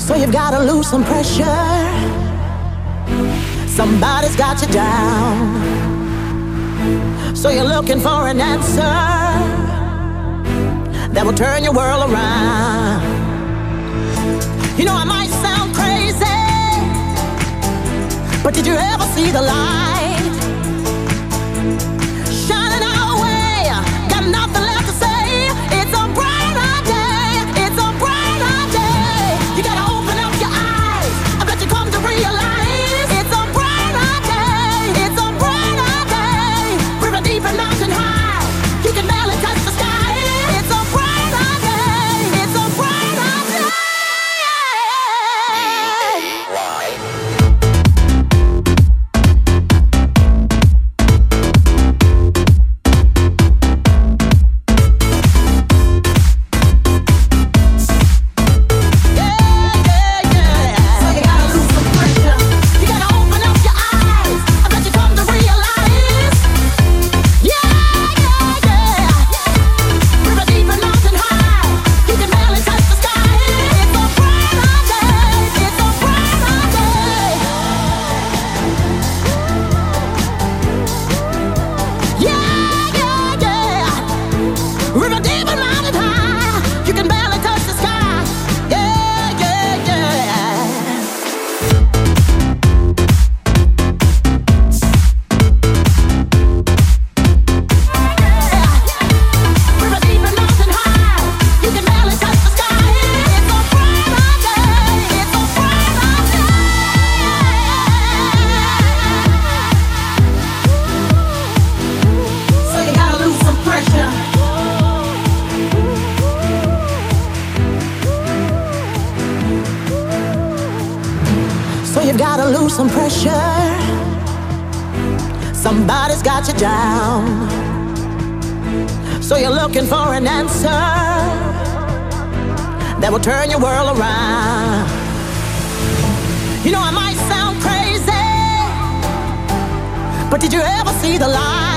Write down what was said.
So you've gotta lose some pressure. Somebody's got you down. So you're looking for an answer that will turn your world around. You know I might sound crazy, but did you ever see the light shining our way? Got nothing left to say. It's a brighter day. It's a brighter day. You gotta open up your eyes. I bet you come to realize it's a brighter day. It's a brighter day. River deep and mountain high. You can barely touch the sky. It's a brighter day. It's a brighter day. You've gotta lose some pressure. Somebody's got you down. So you're looking for an answer that will turn your world around. You know I might sound crazy, but did you ever see the light